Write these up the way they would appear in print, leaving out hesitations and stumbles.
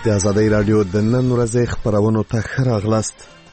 د آزادۍ رادیو د نن ورځې خبرونو ته ښه راغلاست.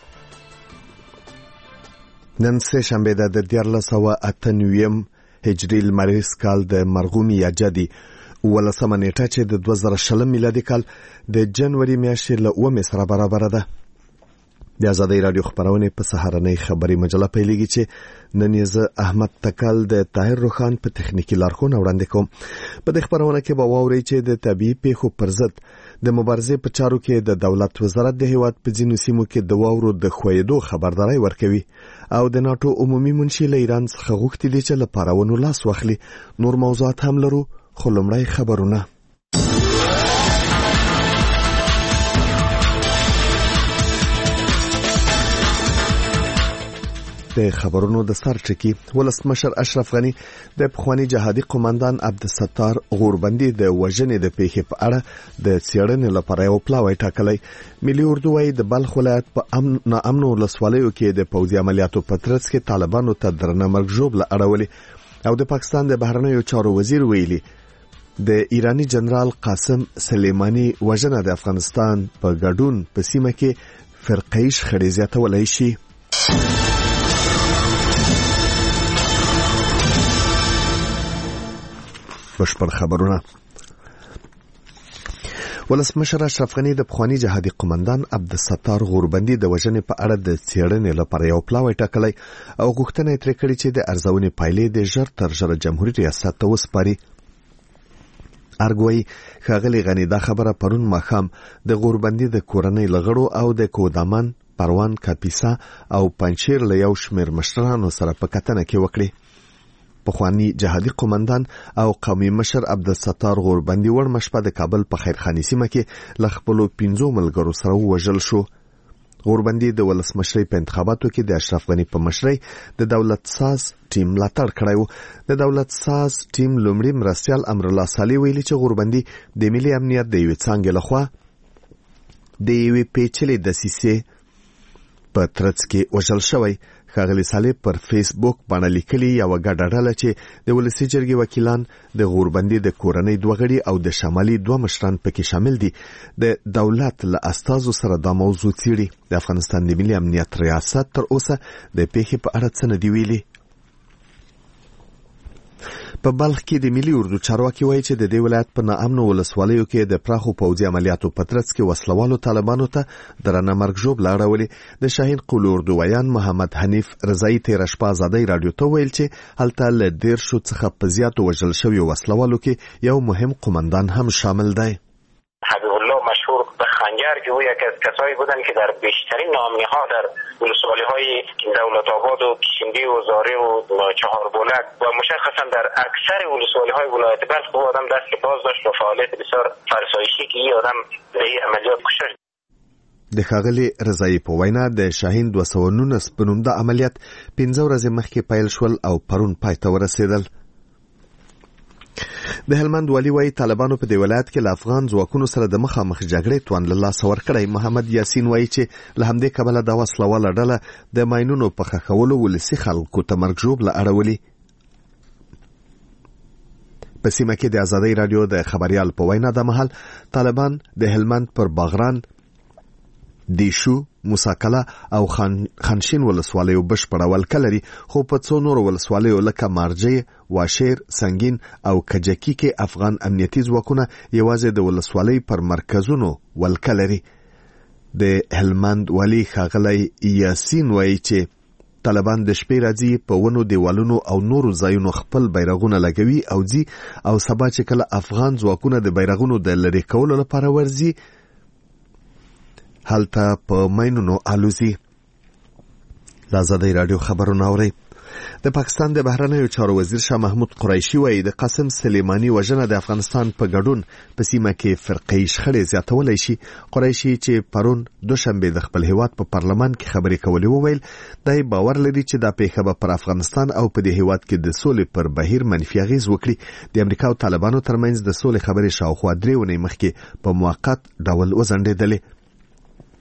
نن سه شنبه د 1498 هجري لمریز کال د مرغوم یاجدي ولسمه نیټه چې د 2020 میلادي کال د جنوري میاشتې له 9 سره برابر ده. د آزادۍ رادیو خبرونه په سهارنۍ خبري مجله پیلېږي چې نن یې زه احمد تکل د طاهر روخان په تخنیکی لارښوونه وړاندې کوم. په دې خبرونه کې به واورئ چې د طبيعي پیښو پر ضد د مبارزې په چارو کې د دولت وزارت د هیواد په ځینو سیمو کې د واورو د خویدو خبرداري ورکوي او د ناتو عمومي منشي له ایران څخه غوښتي دي چې له پاراونو لاس واخلي. نور موضوعات هم لرو، خو لومړی خبرونه. د خبرونو د سرټکی ولسمشر اشرف غنی د پخوانی جهادي قوماندان عبدالستار غوربندي د وژنې د پیښې په اړه د څېړنې لپاره یو پلاوی ټاکلی. ملي اردو وايي د بلخ ولایت په ناامنو ولسوالیو کې د پوځي عملیاتو په ترڅ کې طالبانو ته درنه مرګ ژوبله اړولې او د پاکستان د بهرنیو چارو وزیر ویلي د ایرانی جنرال قاسم سلیمانی وژنه د افغانستان په ګډون په سیمه کې فرقه‌ای شخړې زیاتولای شي. بشپړ خبرونه. ولسمشر اشرف غنی د پخوانی جهادي قوماندان عبدالستار غوربندي د وژنې په اړه د څېړنې لپاره یو پلاوی ټاکلی او غوښتنه یې ترې کړې چې د ارزونې پایلې د ژر تر ژره جمهوریت ریاست ته وسپاري. ارګوي ښاغلي غنی دا خبره پرون ماښام د غوربندي د کورنۍ لغړو او د کودامان پروان کاپیسا او پنچیر له یو شمېر مشرانو سره په کتنه کې وکړي. پخوانی جهادي قوماندان او قومي مشر عبدالستار غوربندي وړمه شپه د کابل په خیرخاني سیمه کې له خپلو 15 ملګرو سره ووژل شو. غوربندي د ولسمشرۍ په انتخاباتو کې د اشرف غنی په مشرۍ د دولت ساز ټیم ملاتړ کړی و. د دولت ساز ټیم لومړي مرستیال امرالله صالح ویلي چې غوربندي د ملي امنیت د یوې څانګې لخوا د یوې پیچلې دسیسې په ترڅ کې وژل شوی. ښاغلي صالح پر فیسبوک باندې لیکلي یو ګډه ډله چې د ولسی جرګې وکیلان د غوربندي د کورنۍ دوه غړي او د شمالي دوه مشران پکې شامل دي د دولت له استازو سره دا موضوع څېړي. د افغانستان د ملي امنیت ریاست تر اوسه د پیښې په اړه څه نه دی ویلي. په بلخ کې د ملي اردو چارواکي وایي چې د دې ولایت په ناامنو ولسوالیو کې د پراخو پوځي عملیاتو په ترڅ کې وسلوالو طالبانو ته درنه مرګ ژوبله اړولې. د شاهین قول اردو ویان محمد حنیف رضایی تېره شپه آزادۍ رادیو ته ویل چې هلته له 10 څخه په زیاتو وژل شویو وسلوالو کې یو مهم قوماندان هم شامل دی. حبیب الله مشهور به خنجر که او یکی از کسایی بودن که در بیشترین نامنی‌ها در ولسوالی‌های دولت آباد و کشمری و زاره و چهاربلد و مشخصا در اکثر ولسوالی‌های ولایت بلخ او آدم دست باز داشت و فعالیت بسیار فرسایشی که این آدم به این عملیات کشته. د ښاغلي رضایی په وینا د شاهین 219 په نوم د عملیات 15 ورځې مخکې پیل شول او پرون پای ته ورسېدل. د هلمند والی وايي طالبانو په دې ولایت کې له افغان ځواکونو سره د مخامخ جګړې توان له لاسه ورکړی. محمد یاسین وايي چې له همدې کبله دا وسلواله ډله د ماینونو په ښخولو ولسي خلکو ته مرګ ژوبله اړولي. په سیمه کې د آزادۍ رادیو د خبریال په وینا د مهال طالبان د هلمند پر باغران، دیشو، موساکله او خانشین ولسوالیو بشپړه ولکه لري، خو په څو نورو ولسوالیو لکه مارجې، واشیر، سنگین او کجکی کې افغان امنیتي ځواکونه یوازې د ولسوالۍ پر مرکزونو ولکه لري. د هلمند والی ښاغلی یاسین وایي چې طالبان د شپې راځي په ونو دیوالونو او نورو ځایونو خپل بیرغونه لګوي او ځي او سبا چې کله افغان ځواکونه د بیرغونو د لرې کولو لپاره ورځي هلته په ماینونو الوزي. د آزادۍ رادیو خبرونه اورئ. د پاکستان د بهرنیو چارو وزیر شاه محمود قریشي وایي د قاسم سلیمانی وژنه د افغانستان په ګډون په سیمه کې فرقه‌ای شخړې زیاتولای شي. قریشي چې پرون دوشنبه د خپل هیواد په پارلمان کې خبرې کولې وویل دای باور لري چې دا پیښه به پر افغانستان او په دې هیواد کې د سولې پر بهیر منفي اغیز وکړي. د امریکا او طالبانو ترمنځ د سولې خبرې شاوخوا 3 ونې مخکې په موقت ډول وځنډېدلې.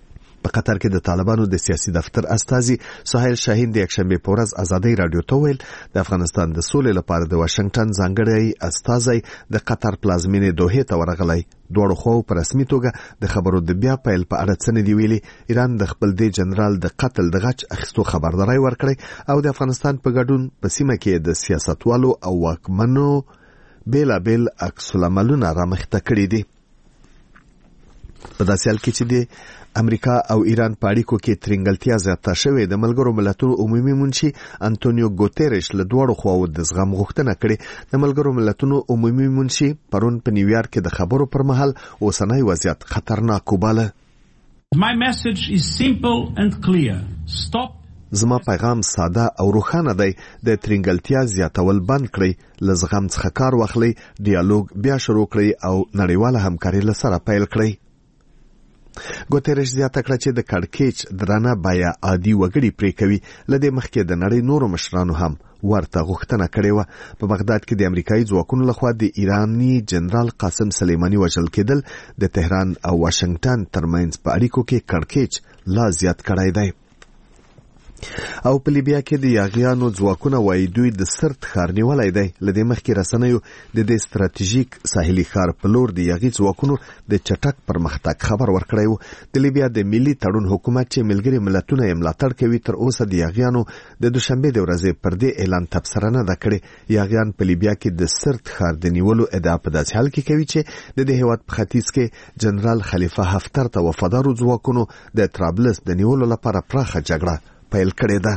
په قطر کې د طالبانو د سیاسي دفتر استازي سهیل شاهین د یکشنبه په ورځ ازادي رادیو ته ویل د افغانستان د سولې لپاره د واشنگټن ځانګړی استازي د قطر پلازمینې دوحې ته ورغلی. دواړو خواو په رسمي توګه د خبرو د بیا پیل په اړه څه نه دی ویلي. ایران د خپل د جنرال د قتل د غچ اخیستو خبرداري ورکړي او د افغانستان په ګډون په سیمه کې د سیاستوالو او واکمنو بیلابیل عکس العملونه رامخته کړي دي. په داسې حال کې چې د امریکا او ایران په اړیکو کې ترنګلتیا زیاته شوې، د ملګرو ملتونو عمومي منشي انټونیو ګوتيريش له دواړو خواو د زغم غوښتنه کړې. د ملګرو ملتونو عمومي منشي پرون په نیویارک کې د خبرو پر مهال اوسنی وضعیت خطرناک وباله. My message is simple and clear. Stop. زما پیغام ساده او روښانه دی. د ترنګلتیا زیاتول بند کړئ، له زغم څخه کار واخلئ، ډیالوګ بیا شروع کړئ او نړیواله همکاري له سره پیل کړئ. ګوتيريش زیاته کړه چې د کړکېچ درانه بیا عادي وګړي پرې کوي. لدې مخکې د نړۍ نورو مشرانو هم ورته غوښتنه کړې و. په بغداد کې د امریکایي ځواکونو لخوا د ایرانی جنرال قاسم سلیمانی وژل کېدل د تهران او واشنگټن ترمنځ په اړیکو کې کړکېچ لا زیات کړی دی. او په لیبیا کې د یاغیانو ځواکونه وایي دوی د سرت ښار نیولی دی. لدې مخکې رسنیو د دې ستراتیژیک ساحلي ښار په لور د یاغي ځواکونو د چټک پرمختګ خبر ورکړی و. د لیبیا د ملي تړون حکومت چې ملګري ملتونه یې ملاتړ کوي تر اوسه د یاغیانو د دوشنبه د ورځې پر دې اعلان تبصره نه ده کړې. یاغیان په لیبیا کې د سرت ښار د نیولو ادعا په داسې حال کې کوي چې د دې هیواد په ختیځ کې جنرال خلیفه حفتر ته وفادارو ځواکونو د طرابلس د نیولو لپاره پراخه جګړه پیل کړې ده.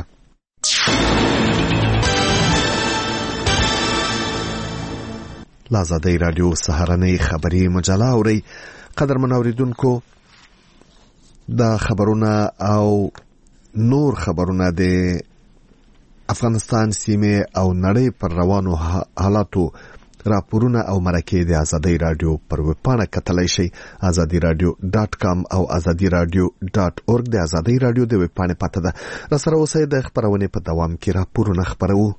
لازادی رادیو سهارنۍ خبری مجله اوري. قدرمن اوریدونکو، دا خبرونه او نور خبرونه د افغانستان سیمه او نړۍ پر روانو حالاتو راپورونه او مرکې د ازادي رادیو پر ویبپاڼه کتلای شي. azadiradio.com او azadiradio.org د ازادي رادیو د ویبپاڼې پته ده. را سره اوسئ د خبرونې په دوام کې راپورونه خبرو.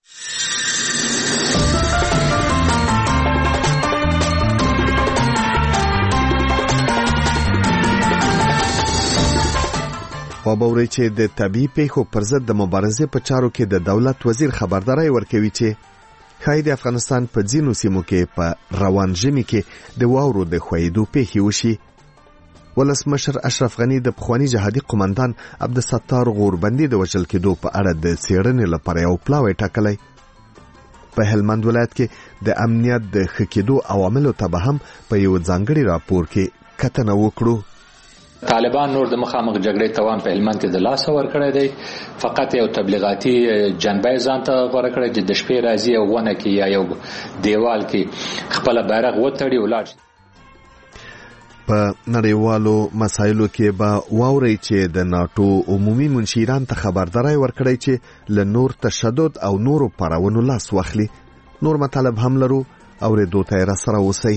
خبرونه چې د طبي پیښو پر ضد د مبارزې په چارو کې د دولت وزیر خبرداري ورکوي چې خای د افغانستان په ځینو سیمو کې په روان ژمي کې د واورو د خویدو پیښې وشي. ولسمشر اشرف غنی د پخوانی جهادي قومندان عبدالستار غوربندي د وژل کېدو په اړه د څېړنې لپاره یو پلاوی ټاکلی. په هلمند ولایت کې د امنیت د ښه کېدو عواملو ته به هم په یو ځانګړي راپور کې کتنه وکړو. طالبان نور د مخامخ جګړې توان په هلمند کې د لاس ورکړی دی. فقط یو تبلیغاتي جنبه ځان ته غوره کړی چې د شپې راځي او ونه کې یا یو دیوال کې خپل بیرغ وتړي ولاړ شي. په نړیوالو مسایلو کې به واوري چې د ناتو عمومي منشي ایران ته خبرداري ورکړی چې له نور تشدد او نورو پاراونو لاس واخلي. نور مطالب هم لرو او ردو ته را سره اوسئ.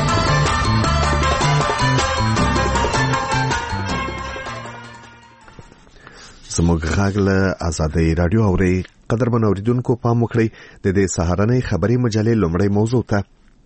زموږ غږ له ازادي رادیو اوري. قدرمن اوریدونکو پام وکړئ د دې سهارنۍ خبري مجلې لومړی موضوع ته.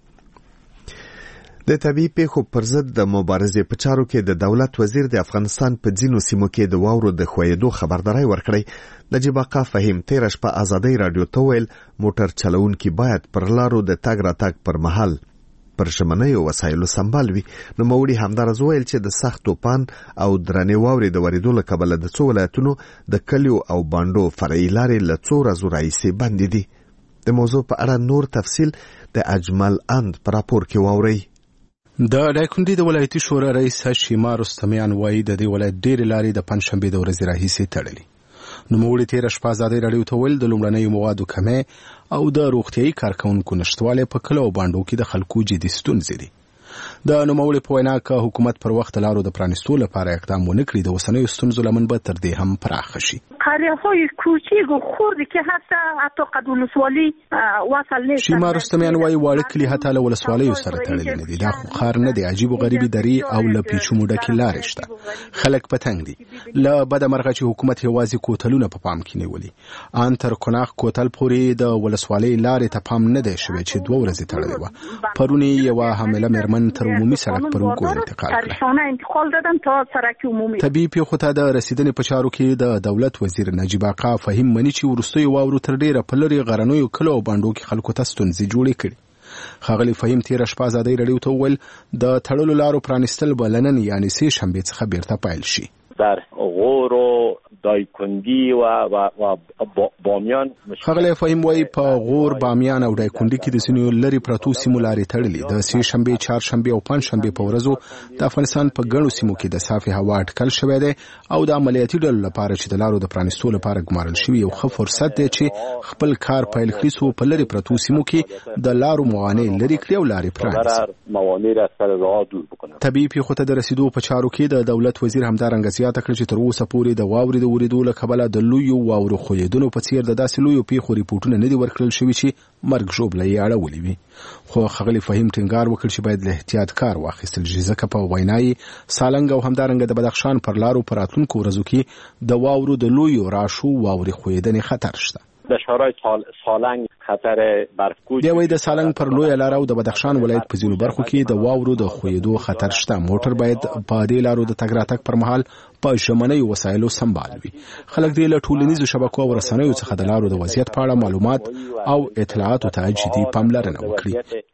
د طبي پیښو پر ضد د مبارزې په چارو کې د دولت وزیر د افغانستان په ځینو سیمو کې د واورو د خویدو خبرداري ورکړی. نجیب آقا فهیم تیر شپه ازادي رادیو ته ویل موټر چلوونکي باید پر لارو د تګ راتګ پر مهال پر شمنیو وسایلو سنبال وي. نو موړي همدارز ویل چې د سخت طوفان او درنې واورې د ورېدو له کبله د څو ولایتونو د کلیو او بانډو فرعي لارې له څو ورځو راهیسې بندې دي. د موضوع په اړه نور تفصیل د اجمل اند په راپور کې واورئ. د دایکنډي د ولایتي شورا رئیس شیما رستمیان وایي د دې ولایت ډېرې لارې د پنځشنبې د ورځې راهیسې تړلې. نوموړي تیر شپه ازادي رادیو ته ویل د لومړنیو موادو کمې او د روغتیايي کارکونکو نشټوالی په کلو باندو کې د خلکو جدي ستونزې دي. د نوموړي په وینا که حکومت پر وخت لارو د پرانیستو لپاره اقدام ونه کړي د اوسنیو ستونزو لمن به تر دې هم پراخه شي. قریه‌های کوچیک و خردی که هست حتی قد ولسوالی وصل نیست. شیما رستمیان وایي واړه کلي حتی له ولسوالیو سره تړلي نه دي. دا خو ښار نه دی، عجیب و غریبي درې او له پیچو ډکې لارې شته. خلک په تنګ دي. له بده مرغه چې حکومت یوازې کوتلونه په پام کې نیولي. ان تر کناغ کوتل پورې د ولسوالۍ لارې ته پام نه دی شوی چې 2 ورځې تړلې وه. پرونی یوه حامله مېرمن تر عمومي سړک پر اوږو انتقال کړه. طبیعي پیښو ته د رسیدنې په چارو کې د دولت وزیر نجیب آقا فهیم مني چې وروستیو واورو تر ډیره په لرې غرنیو کلو او بانډو کې خلکو ته ستونزې جوړې کړي. ښاغلي فهیم تېره شپه ازادۍ راډیو ته وویل د تړلو لارو پرانیستل به له نن یعنې 3 شنبې څخه بیرته پیل شي. در غور و دایکندی و بامیان ښاغلی فهیم وایي په غور، بامیان او دایکندي کې د ځینو لرې پرتو سیمو لارې تړلي. د 3 شنبې، 4 شنبې او 5 شنبې په ورځو د افغانستان په ګڼو سیمو کې د صافي هوا اټکل شوی دی او د عملیاتي ډلو لپاره چې د لارو د پرانیستو لپاره ګمارل شوي یو ښه فرصت دی چې خپل کار پیل کړي څو په لرې پرتو سیمو کې د لارو موانع لرې کړي او لارې پرانیستي. طبیعي پیښو ته د رسیدو په چارو کې د دولت وزیر همدارنګه زیاته کړه چې تر اوسه پورې د واورې د ورېدو له کبله د لویو واورو ښویېدنو په څیر د داسې لویو پیښو ریپورټونه نه دي ورکړل شوي چې مرګ ژوبله یې اړولې وي. خو ښاغلي فهیم ټینګار وکړ چې باید له احتیاط کار واخیستل شي، ځکه په وینا یې سالنګ او همدارنګه د بدخشان پر لارو په راتلونکو ورځو کې د واورو د لویو راشو واورې ښویېدنې خطر شته. د شورای سالنګ خطر برفکوچ دی وایي د سالنګ پر لویه لار او د بدخشان ولایت په ځینو برخو کې د واورو د ښویېدو خطر شته. موټر باید په دې لارو د تګ راتګ پر مهال په ژمنیو وسایلو سمبال وي. خلک دې له ټولنیزو شبکو او رسنیو څخه د لارو د وضعیت په اړه معلومات او اطلاعاتو ته جدي پاملرنه وکړي.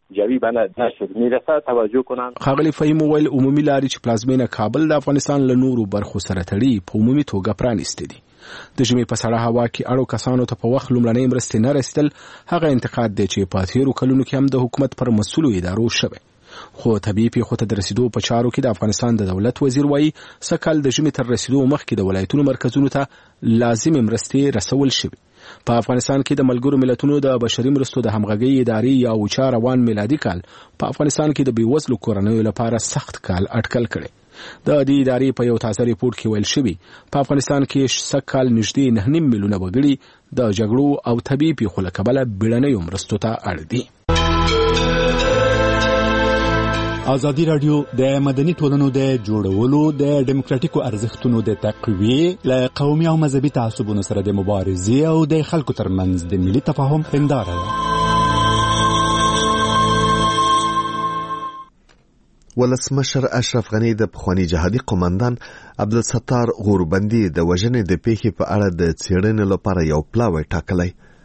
ښاغلي فهیم وویل عمومي لارې چې پلازمینه کابل د افغانستان له نورو برخو سره تړي په عمومي توګه پرانیستې دي. د ژمي په سړه هوا کې اړو کسانو ته په وخت لومړنۍ مرستې نه رسیدل هغه انتقاد دی چې په تېرو کلونو کې هم د حکومت پر مسؤلو ادارو شوی. خو طبیعي پیښو ته د رسیدو په چارو کې د افغانستان د دولت وزیر وایي سږ د ژمي تر رسیدو مخکې د ولایتونو مرکزونو ته لازمې مرستې رسول شوي. په افغانستان کې د ملګرو ملتونو د بشري مرستو د همغږۍ ادارې یا اوچا روان میلادي کال په افغانستان کې د بېوزلو کورنیو لپاره سخت کال اټکل کړی. د دې ادارې په یو تازه ریپورت کې ویل شوي په افغانستان کې سږ کال نږدې 9.5 میلیونه وګړي د جګړو او طبیعي پیښو له کبله بیړنیو مرستو ته اړ دي. ازادي راډیو د مدني ټولنو د جوړولو د ډیموکراتیکو ارزښتونو د تقویې له قومي او مذهبي تعصبونو سره د مبارزې او د خلکو ترمنځ د ملي تفاهم هنداره ده. ولسمشر اشرف غنی د پخوانی جهادي قومندان عبدالستار غوربندي د وژنې د پیښې په اړه د څېړنې لپاره یو پلاوی ټاکلی.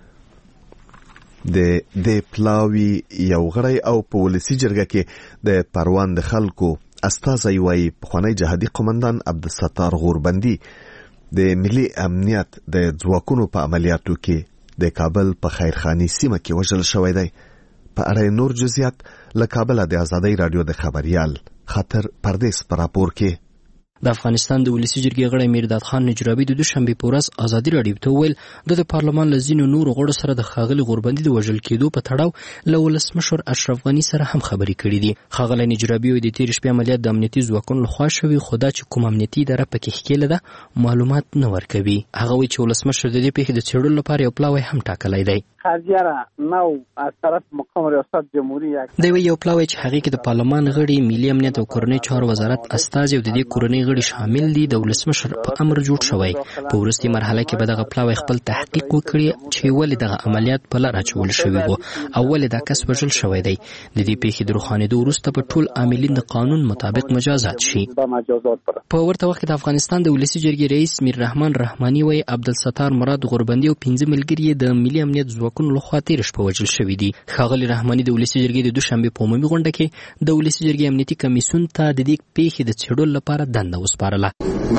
د پلاوی یو غړی او په ولسي جرګه کې د پروان د خلکو استازی وایي پخوانی جهادي قومندان عبدالستار غوربندي د ملي امنیت د ځواکونو په عملیاتو کې د کابل په خیرخاني سیمه کې وژل شوی دی. په اړه نور جزئیات له کابل د ازادۍ راډیو د خبريال خاطر پردیس پر راپور کې. د افغانستان د ولسي جرګې غړی میرداد خان نجرابي د دوشنبه په ورځ ازادي راډیو ته ویل د پارلمان له ځینو نورو غړو سره د ښاغلي غوربندي د وژل کېدو په تړاو له ولسمشر اشرف غني سره هم خبرې کړې دي. ښاغلی نجرابي د تېرې شپې عملیات د امنیتي ځواکونو لخوا شوي، خو دا چې کوم امنیتي اداره پکې ښکېله ده معلومات نه ورکوي. هغه وایي چې ولسمشر د دې پیښې د څېړلو لپاره یو پلاوی هم ټاکلی دی. دی وایي یو پلاوی چې هغې کې د پارلمان غړي، ملي امنیت او کورنۍ چارو وزارت استازي او د دې کورنۍ غړي شامل دي د ولسمشر په امر جوړ شوی. په وروستي مرحله کې به دغه پلاوی خپل تحقیق وکړي چې ولې دغه عملیات په لار اچول شوي وو او ولې دا کس وژل شوی دی. د دې پیښې د روښانېدو وروسته به ټول عاملین د قانون مطابق مجازات شي. په ورته وخت کې د افغانستان د ولسي جرګې رئیس میر رحمان رحماني وایي عبدالستار مراد غوربندي او 15 ملګري د ملي امنیت ځواکونو لخوا تېره شپه وژل شوي دي. ښاغلي رحماني د ولسي جرګې د دوشنبې په عمومي غونډه کې د ولسي جرګې امنیتي کمیسیون ته د دې پیښې د څېړلو لپاره دنده وسپارله.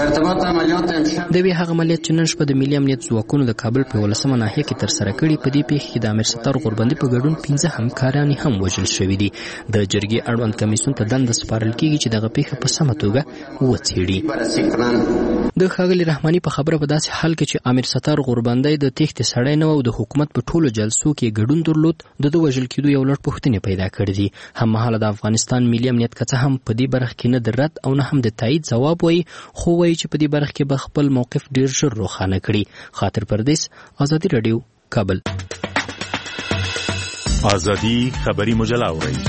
د وی هغه عملیات چې نن شپه د ملي امنیت ځواکونو د کابل په 11مه ناحیه کې ترسره کړي، په دې پیښه کې د امیر ستار غوربندي په ګډون 15 همکاران هم وژل شوي دي. د جرګې اړوند کمیسیون ته دنده سپارل کیږي چې دغه پیښه په سمه توګه وڅېړي. د ښاغلي رحماني په خبره په داسې حال کې چې امیر ستار غوربندی د تېښتې سړی نه و او د حکومت په ټولو جلسو کې ګډون درلود د وژل کېدو یو لړ پوښتنې پیدا کړې دي. هممهاله د افغانستان ملي امنیت که څه هم په دې برخه کې نه د رد او نه هم د تایید ځواب وایي، خو وایي چې په دې برخه کې به خپل موقف ډېر ژر روښانه کړي. خاطر پردیس، ازادي راډیو، کابل. ازادي خبري مجله اورئ.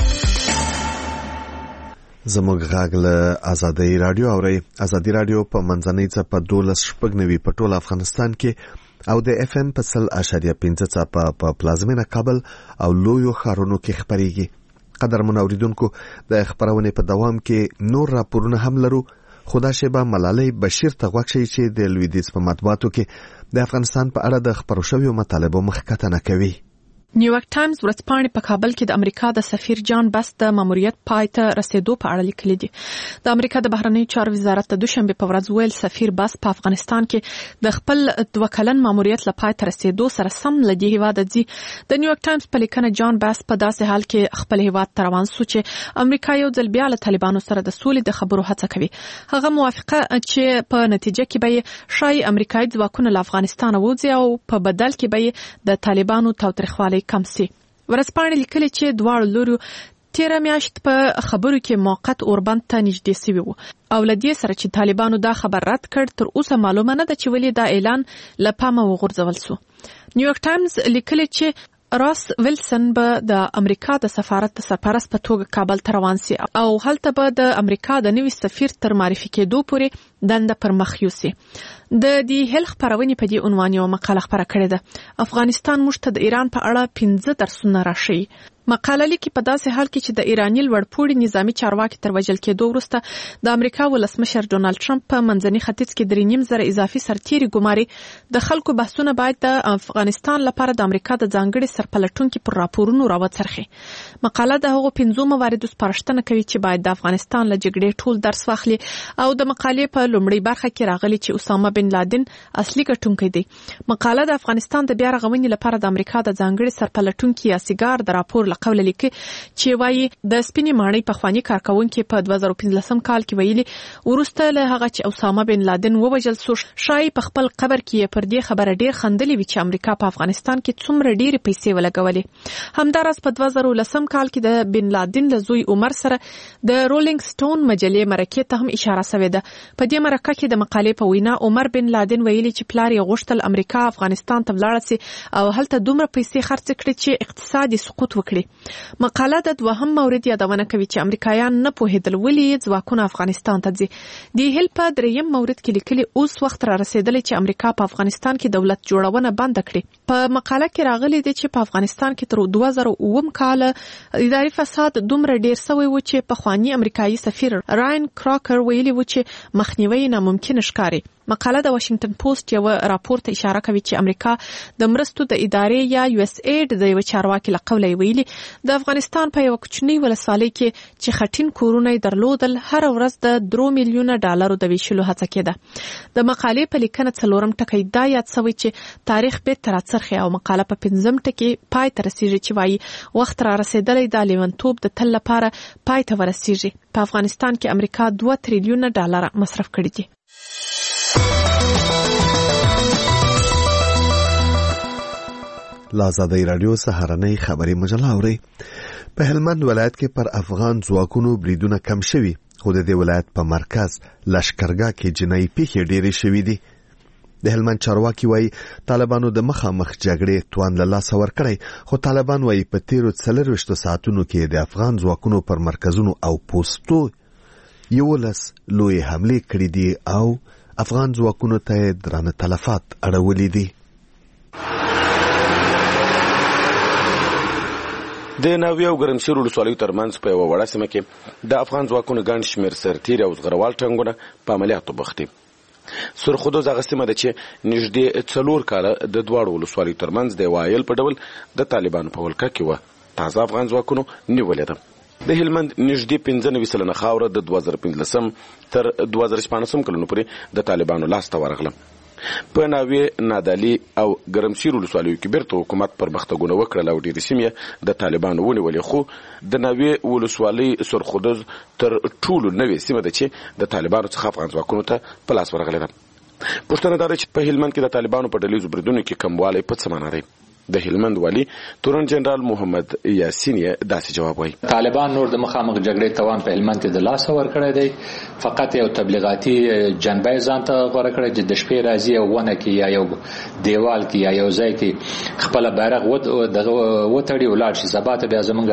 زموږ غږ له ازادي راډیو اورئ. ازادي راډیو په منځنۍ څپه 12.9 په ټول افغانستان کې او د اف ام په 100.5 څپه په پلازمینه کابل او لویو ښارونو کې خبريږي. قدرمن اوریدونکو، د خبرونې په دوام کې نور راپورونه هم لرو. خدا شیبه ملالۍ بشیر ته غوښتي شي چې د لویدیځ په مطبوعاتو کې د افغانستان په اړه د خبرو شویو مطالبو مخکتنه کوي. نیویارک ټایمز ورځپاڼې په کابل کې د امریکا د سفیر جان بس د ماموریت پای ته رسیدو په اړه لیکلي دي. د امریکا د بهرنیو چارو وزارت د دوشنبه په ورځ ویل سفیر بس په افغانستان کې د خپل 2 کلن ماموریت له پای ته رسیدو سره سم له دې هیواده ځي. د نیویارک ټایمز په لیکنه جان بس په داسې حال کې خپل هیواد ته روان شو چې امریکا یو ځل بیا له طالبانو سره د سولې د خبرو هڅه کوي. هغه موافقه چې په نتیجه کې به شای امریکایي ځواکونه له افغانستان وځي او په بدل کې به د طالبانو تاوتریخوالی کم سي. ورځپاڼې لیکلي چې دواړو لورو تیره میاشت په خبرو کې موقت اوربند ته نږدې سوي وو او له دې سره چې طالبانو دا خبر رد کړ، تر اوسه معلومه نه ده چې ولې دا اعلان له پامه وغورځول شو. نیویارک ټایمز لیکلي چې راس ویلسن به د امریکا د سفارت سرپرست په توګه کابل ته روان سي او هلته به د امریکا د نوي سفیر تر معرفي کېدو پورې دنده پر مخ یوسي. د دې هیل خبرونې په دې عنوان یو مقاله خبره کړې ده: افغانستان موږ ته د ایران په اړه 15 درسونه راښيي. مقاله لیکي په داسې حال کې چې د ایراني لوړپوړي نظامی چارواکي تر وژل کېدو وروسته د امریکا ولسمشر ډونالد ټرمپ په منځني ختیځ کې 3.5 اضافي سرتیري ګماري. د خلکو بحثونه باید د افغانستان لپاره د امریکا د ځانګړي سرپلټونکو پر راپورونو راوڅرخي. مقاله د هغو 15 مواردو سپارښتنه کوي چې باید د افغانستان له جګړې ټول درس واخلي او د مقالې په لومړۍ برخه کې راغلي چې اسامه بن لادن اصلي ګټونکی دی. مقاله د افغانستان د بیا رغونې لپاره د امریکا د ځانګړي سرپلټونکو یا سیګار د راپور قوله لیکي چې وایي د سپینې ماڼۍ پخوانی کارکونکو په 2015 کال کې ویلي ورسته له هغه چې اسامه بن لادن ووژل شو، شای په خپل قبر کې پر دې خبره ډیر خندلې وی چې امریکا په افغانستان کې څومره ډېرې پیسې ولګولې. همدارس په 2010 کال کې د بن لادن له زوی عمر سره د رولینګ سټون مجلې مرکې ته هم اشاره شوې ده. په دې مرکه کې د مقالې په وینا عمر بن لادن ویلي چې پلار یې غوښتل امریکا افغانستان ته ولاړ شي او هلته دومره پیسې خرڅ کړي چې اقتصادي سقوط وکړي. مقاله د دوهم مورد یادونه کوي چې امریکایان نه پوهېدل ولې ځواکونه افغانستان ته ځي. د هیل په دریم مورد کې لیکلي اوس وخت را رسیدلی چې امریکا په افغانستان کې دولت جوړونه بند کړي. په مقاله کې راغلي دي چې په افغانستان کې تر 2009 کال اداري فساد دومره ډیر شوی و چې پخوانی امریکایي سفیر راین کراکر ویلي و چې مخنیوي ناممکن ښکاري. مقاله د واشنگټن پوسټ یو راپور ته اشاره کوي چې امریکا د مرستو د ادارې یا یو اس اید د یو چارواکي لقوله ویلي د افغانستان په یو کوچنی ولسوالۍ کې چې خټین کورونه درلودل هر ورځ د $3 میلیونه د ویشلو هڅه کېده. د مقالې په لیکنه څلورم ټکی دا یاد شوی چې تاریخ به تر څرخه او مقاله په 15 ټکی پای ته رسیږي چې وایي وخت را رسیدلی د لیونتوب د تل لپاره پای ته ورسیږي. په افغانستان کې امریکا $2 تریلیونه مصرف کړي دي. لازادی رادیو سهارنۍ خبري مجله اوري. په هلمند ولایت کې پر افغان ځواکونو بریدونه کم شوي، خو د دې ولایت په مرکز لشکرګاه کې جنایي پیښې ډېرې شوي دي. د هلمند چارواکي وایي طالبانو د مخامخ جګړې توان له لاسه ورکړی، خو طالبان وایي په تیرو 24 ساعتونو کې د افغان ځواکونو پر مرکزونو او پوستو 11 لوی حملې کړې دي او افغان ځواکونو ته درانه تلفات اړولي دي. د ناوې او ګرمسیر ولسوالیو ترمنځ په یوه وړه سیمه کې د افغان ځواکونو ګڼ شمېر سرتیري او زغروال ټانګونه په عملیاتو بوخت دي. سرخودوز هغه سیمه ده چې نږدې 4 کاله د دواړو ولسوالیو ترمنځ د وایل په ډول د طالبانو په ولکه کې وه. تازه افغان ځواکونو نیولې ده. د هلمند نږدې 15 سلنه خاوره د 2015 تر 2016 کلونو پورې د طالبانو لاس ته ورغله. په ناوې، نادالي او ګرمسیر ولسوالیو کې بیرته حکومت پرمختګونه وکړل او ډېرې سیمې د طالبانو ونیولې، خو د ناوې ولسوالۍ سرخودوز تر ټولو نوې سیمه ده چې د طالبانو څخه افغان ځواکونو ته په لاس ورغلې ده. پوښتنه دا ده چې په هلمند کې د طالبانو په ډلیزو بریدونو کې کموالی په څه معنی دی؟ د هلمند والی تورن جنرال محمد یاسین داسې جواب وایي: طالبان نور د مخامخ جګړې توان په هلمند کې د لاس ورکړی دی. فقط یو تبلیغاتي جنبه ځان ته غوړه کړی چې د شپې راځي او ونه کې یا یو دیوال کې یا یو ځای کې خپل بیرغ وتړي ولاړ شي. سبا ته بیا زمونږ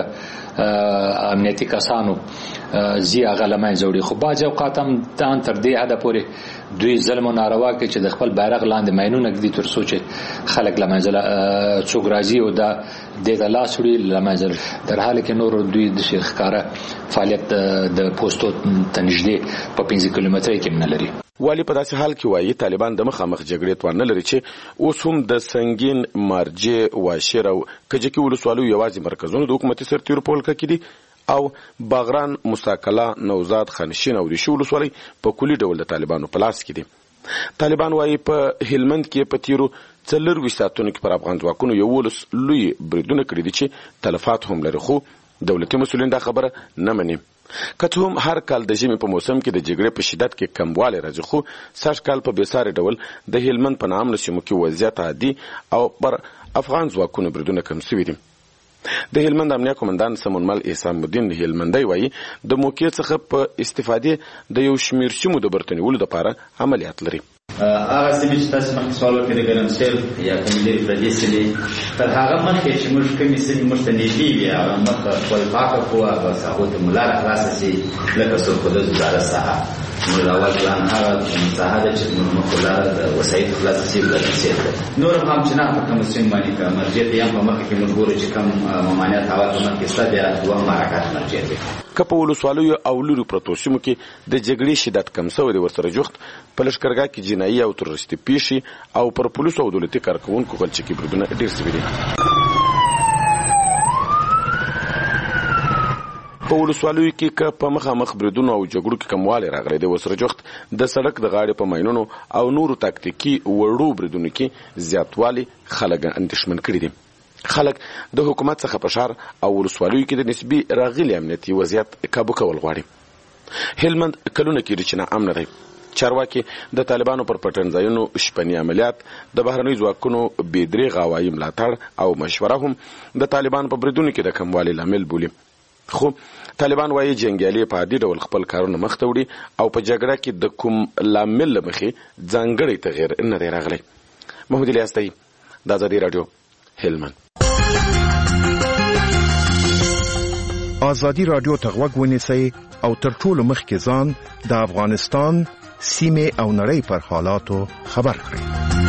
امنیتي کسانو زی هغه له منځه وړي. خو بعضې اوقات هم تر دې حده پورې دوی ظلم و ناروا کوي چې د خپل بیرغ لاندې ماینونه ږدي تر څو چې خلک له منځه څوک راځي او دا دې ته لاس وړي له منځه. در حاله کې نور دوی د ښکاره فعالیت د پوستو ته نږدې په 15 کیلومترۍ کې نه لري. والی په داسې حال کې وایي طالبان د مخامخ جګړې توان نه لري چې اوس هم د سنگین، مارجې، واشر او کجکي ولسوالیو یوازې مرکزونو د حکومتي سرتیرو په ولکه کې دي او باغران، موساکلا، نوزاد، خانشین او ریشو ولسوالۍ په کلي ډول د طالبانو په لاس کې دي. طالبان وایي په هلمند کې په تیرو 24 ساعتونو کې پر افغان ځواکونو 11 لوی بریدونه کړي دي چې تلفات هم لري، خو دولتي مسؤلین دا خبره نه مني. که څه هم هر کال د ژمي په موسم کې د جګړې په شدت کې کموالی راځي، خو سږ کال په بېساري ډول د هلمند په نامنو سیمو کې وضعیت عادي او پر افغان ځواکونو بریدونه کم شوي دي. د هلمند امنیه قومندان سمونمل احسان الدین هلمندی وایي د موقع څخه په استفاده د یو شمیر سیمو د برتنیولو لپاره عملیات لري. هغه سیمې چې تاسو مخکې سوال وکړئ د ګرمسیر یا کومې لرې پردې سیمې تر هغه مخکې چې موږ کومې سیمې موږ ته نږدې وي هغه مخکې خپل پاکه قوه بس هغو ته مو لاره خلاصه شي لکه سرخودز وزارت ساحه موږ اول پلان هغه ساحه ده چې موږ مخکې لاره د وسایطو خلاصه شي ګرمسیر ده. نور هم همچنان په کومو سیمو باندې که مرجع ته هم په مخکې کې موږ ګورو چې کوم ممانعت هوا په مخکې شته بیا دوهم حرکات مرجع دی. که په ولسوالیو او لرو پرتو سیمو کې د جګړې شدت کم شوی دی، ورسره جوخت په لښکرګاه کې جنایي او تروریستي پیښې او پر پولیسو او دولتي کارکوونکو غلچکي بریدونه ډېر شوي دي. په ولسوالیو کې که په مخامخ بریدونو او جګړو کې کموالی راغلی دی، ورسره جوخت د سړک د غاړې په ماینونو او نورو تاکتیکي وړو بریدونو کې زیاتوالی خلک اندېښمن کړي دي. خلک د حکومت څخه په ښار او ولسوالیو کې د نسبي راغلي امنیتي وضعیت کابو کول غواړي. هلمند کلونه کېږي چې ناامنه دی. چارواکي د طالبانو پر پټنځایونو شپني عملیات، د بهرنیو ځواکونو بېدریغه هوایي ملاتړ او مشوره هم د طالبانو په بریدونو کې د کموالي لامل بولي. خو طالبان وایي جنګیالي په عادي ډول خپل کارونه مخته وړي او په جګړه کې د کوم لامل له مخې ځانګړی تغییر نه دی راغلی. محمد الیاس دی، د ازادي راډیو، هلمند. ازادي راډیو ته غوږ ونیسئ او تر ټولو مخکې ځان د افغانستان سیمه او نړۍ پر حالاتو خبر کړئ.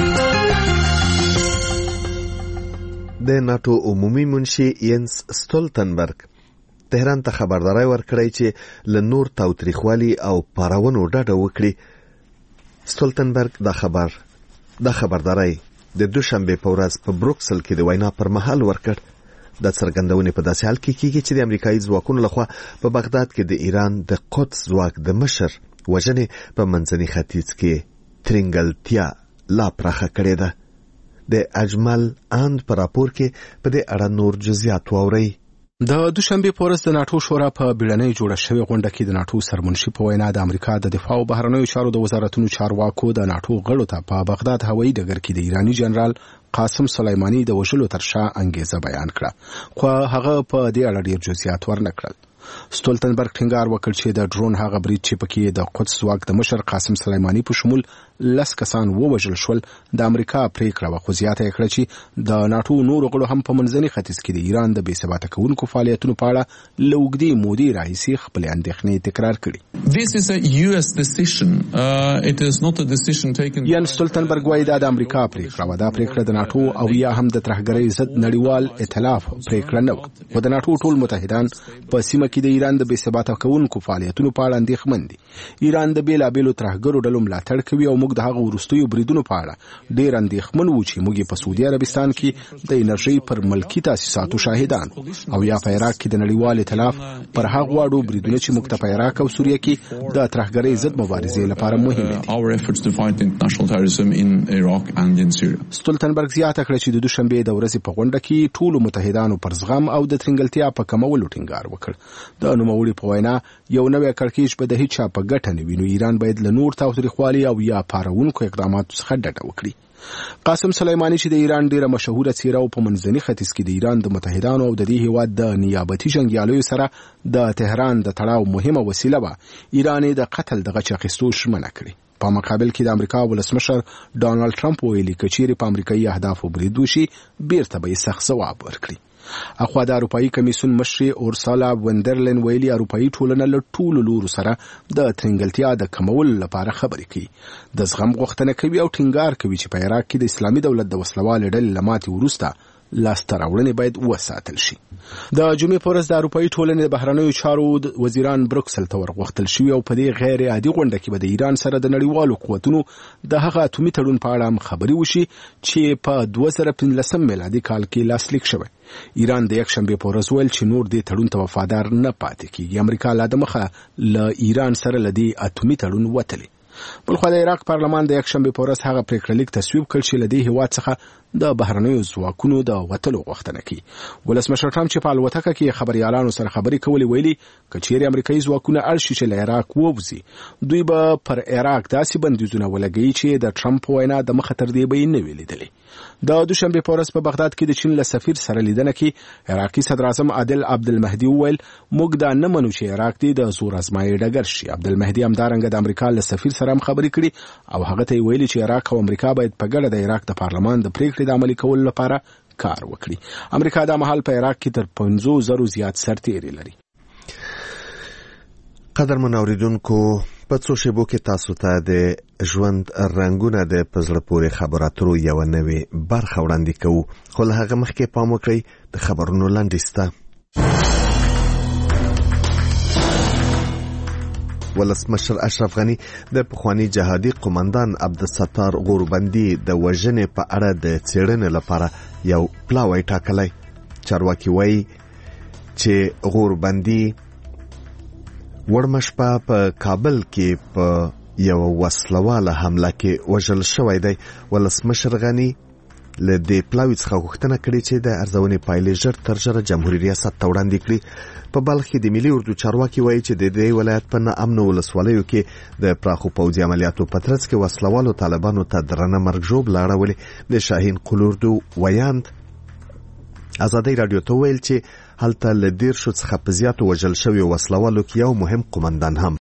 د ناتو عمومي منشي ینس ستولتنبرګ تهران ته خبرداري ورکړی چې له نور تاوتریخوالي او پارونو ډډه وکړي. ستولتنبرګ دا خبرداري د دوشنبه په ورځ په بروکسل کې د وینا پر مهال ورکړ. د څرګندونې په داسې حال کې کیږي چې د امریکایي ځواکونو لخوا په بغداد کې د ایران د قدس ځواک د مشر وژنې په منځني ختیځ کې ترنګلتیا لا پراخه کړې ده. د اجمل اند پر راپور کې په دې اړه نور جزئیات واورئ. د دوشنبه په ورځ د ناتو شورا په بیړنۍ جوړه شوې غونډه کې د ناتو سرمنشي په وینا د امریکا د دفاع او بهرنیو چارو د وزارتونو چارواکو د ناتو غړو ته په بغداد هوایي ډګر کې د ایرانی جنرال قاسم سلیمانی د وژلو تر شا انګیزه بیان کړه، خو هغه په دې اړه ډیر جزئیات ورنکړل. ستولتنبرګ ټینګار وکړ چې د ډرون هغه برید چې پکې د قدس ځواک د مشر قاسم سلیمانی په شمول 10 کسان ووژل شول د امریکا پریکړه وه، خو زیاته یې کړه چې د ناتو نورو غړو هم په منځني ختیځ کې د ایران د بې ثباته کوونکو فعالیتونو په اړه له اوږدې مودې راهیسې خپلې اندېښنې تکرار کړي. یان ستولتنبرګ وایي دا د امریکا پریکړه وه. دا پریکړه د ناتو او یا هم د ترهګرۍ ضد نړیوال ائتلاف پریکړه نه وه، خو د ناتو ټول متحدان په سیمه کې د ایران د بې ثباته کوونکو فعالیتونو په اړه اندېښمن دي. ایران د بېلابېلو ترهګرو ډلو ملاتړ کوي او موږ د هغه وروستیو بریدونو په اړه ډېر اندېښمن وو چې موږ په سعودي عربستان کې د انرژۍ پر ملکي تاسیساتو شاهدان او یا په عراق کې د نړیوال ائتلاف پر هغه واړو بریدونو چې موږ ته په عراق او سوریه کې د ترهګرۍ ضد مبارزې لپاره مهم دي. ستولتنبرګ زیاته کړه چې د دوشنبه د ورځې په غونډه کې ټولو متحدانو پر زغم او د ترنګلتیا په کمولو ټینګار وکړ. د نوموړي په وینا یو نوې کړکېچ به د هیڅ چا په ګټه نه وي، نو ایران باید له نور تاوتریخوالي او یا پاروونکو اقداماتو څخه ډډه وکړي. قاسم سلیمانی چې د ایران ډیره مشهوره څیره او په منځني ختیځ کې د ایران د متحدانو او د دې هیواد د نیابتي جنګیالیو سره د تهران د تړاو مهمه وسیله وه، ایران د قتل د غچ اخیستو ژمنه کړې. په مقابل کې د امریکا ولسمشر ډانلډ ټرمپ ویلي که چیرې په امریکایي اهدافو برید وشي بیرته به یې سخت ځواب ورکړي. اخوا د اروپایي کمیسیون مشرې اورسالا وندرلین ویلي اروپایي ټولنه له ټولو لورو سره د ترنګلتیا د کمولو لپاره خبرې کوي، د زغم غوښتنه کوي او ټینګار کوي چې په عراق کې د اسلامي دولت د وسلوالې ډلې له ماتې وروسته لاسته راوړنې باید وساتل شي. د جمعې په ورځ د اروپایي ټولنې د بهرنیو چارو وزیران بروکسل ته ورغوښتل شوي او په دې غیر عادي غونډه کې به د ایران سره د نړیوالو قوتونو د هغه اتومي تړون په اړه خبرې وشي چې په 2015 میلادي کال کې لاسلیک شوی. ایران د یکشنبې په ورځ ویل چې نور دې تړون ته وفادار نه پاتې کیږي. امریکا لا د مخه له ایران سره له دې اتومي تړون وتلی. بلخو د عراق پارلمان د یکشنبې په ورځ هغه پریکړه لیک تصویب کړ چې له دې هیواد څخه د بهرنیو ځواکونو د وتلو غوښتنه کوي. ولسمشر ټرمپ چې په الوتکه کې خبريالانو سره خبرې کولې ویلي که چیرې امریکایي ځواکونه اړ شي چې له عراق ووځي، دوی به پر عراق داسې بندیزونه ولګوي چې د ټرمپ وینا د مخه تر دې به یې نه وي لیدلې. د دوشنبې په ورځ په بغداد کې د چین له سفیر سره لیدنه کې عراقي صدر اعظم عادل عبدالمهدي وویل موږ دا نه منو چې عراق دې د زور ازمایي ډګر شي. عبدالمهدي همدارنګه د امریکا له سفیر سره هم خبرې کړي او هغه ته ویلي چې عراق او امریکا باید په ګډه د عراق د پارلمان د پریکړې د عملي کولو لپاره کار وکړي. امریکا د مهال په عراق کې تر 500 زیات سرتیري لري. قدرمن اوریدونکو، په څو شیبو کې تاسو ته د ژوند رنګونه د پزړه پورې خبراتو یو نوې برخه وړاندې کوو، خو له هغه مخکې پام وکړئ د خبرونو لاندې. ولسمشر اشرف غنی د پخوانی جهادي قومندان عبدالستار غوربندي د وژنې په اړه د څېړنې لپاره یو پلاوی ټاکلی. چارواکي وایي چې غوربندي وړمشپه په کابل کې په یو وسلواله حمله کې وژل شوی دی. ولسمشر غنی له دې پلاوی څخه غوښتنه کړې چې د ارزونې پایلې ژر تر ژره جمهوریت ریاست ته وړاندې کړي. په بلخ کې د ملي اردو چارواکي وایي چې د دې ولایت په ناامنو ولسوالیو کې د پراخو پوځي عملیاتو په ترڅ کې وسلوالو طالبانو ته درنه مرګ ژوبله اړولې. د شاهین قلوردو ویاند ازادي رادیو ته ویل چې هلته له 10 څخه په زیاتو وژل شوي وسلوالو کې یو مهم قومندان هم